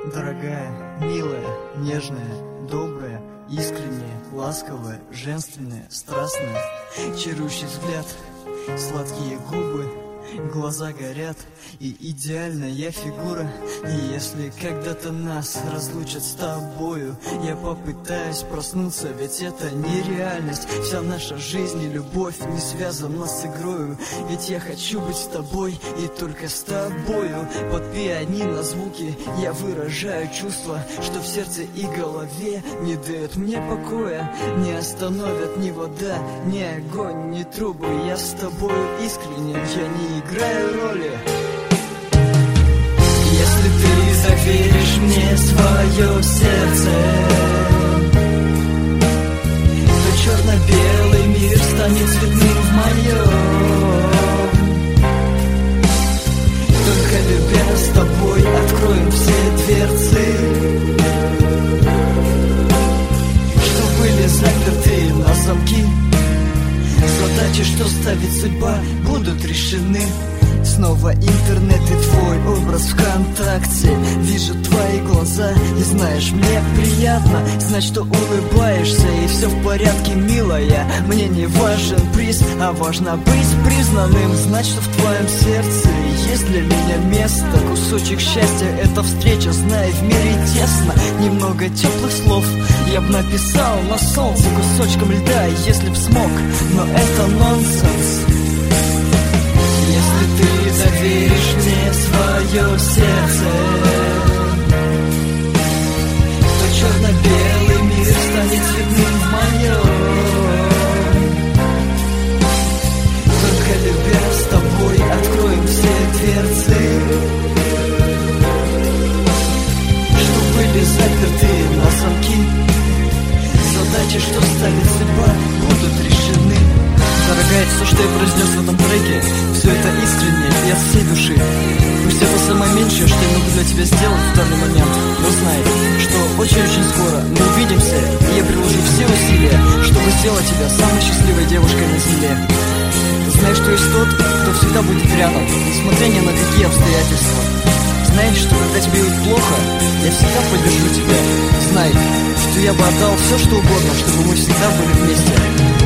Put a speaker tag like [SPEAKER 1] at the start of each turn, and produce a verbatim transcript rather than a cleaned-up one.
[SPEAKER 1] Дорогая, милая, нежная, добрая, искренняя, ласковая, женственная, страстная, чарующий взгляд, сладкие губы, глаза горят и идеальная фигура. И если когда-то нас разлучат с тобою, я попытаюсь проснуться, ведь это нереальность. Вся наша жизнь и любовь не связана с игрою, ведь я хочу быть с тобой и только с тобою. Под пианино звуки я выражаю чувства, что в сердце и голове не дают мне покоя. Не остановят ни вода, ни огонь, ни трубы. Я с тобою искренне, я не играю роли. Если ты доверишь мне свое сердце, то черно-белый мир станет цветным в моем. Только любя с тобой откроем все дверцы, что были заперты на замки. Задачи, что ставит судьба, будут решены. Снова интернет и твой образ ВКонтакте. Вижу твои глаза и знаешь, мне приятно знать, что улыбаешься и все в порядке, милая. Мне не важен приз, а важно быть признанным. Знать, что в твоем сердце есть для меня место. Кусочек счастья — это встреча, знай, в мире тесно. Немного теплых слов я б написал на солнце кусочком льда, если б смог, но это нонсенс. Если ты доверишь мне свое сердце, то черно-белый мир станет цветным в моем. Только любя с тобой откроем все дверцы, что были заперты на замки. Задачи, что ставит судьба, будут решены. Дорогая, все, что я произнес в этом треке, все это искренне и от всей души. Пусть это самое меньшее, что я могу для тебя сделать в данный момент, но знай, что очень-очень скоро мы увидимся, и я приложу все усилия, чтобы сделать тебя самой счастливой девушкой на земле. Знай, что есть тот, кто всегда будет рядом, несмотря ни на какие обстоятельства. Знай, что когда тебе будет плохо, я всегда поддержу тебя. Знай, что я бы отдал все, что угодно, чтобы мы всегда были вместе.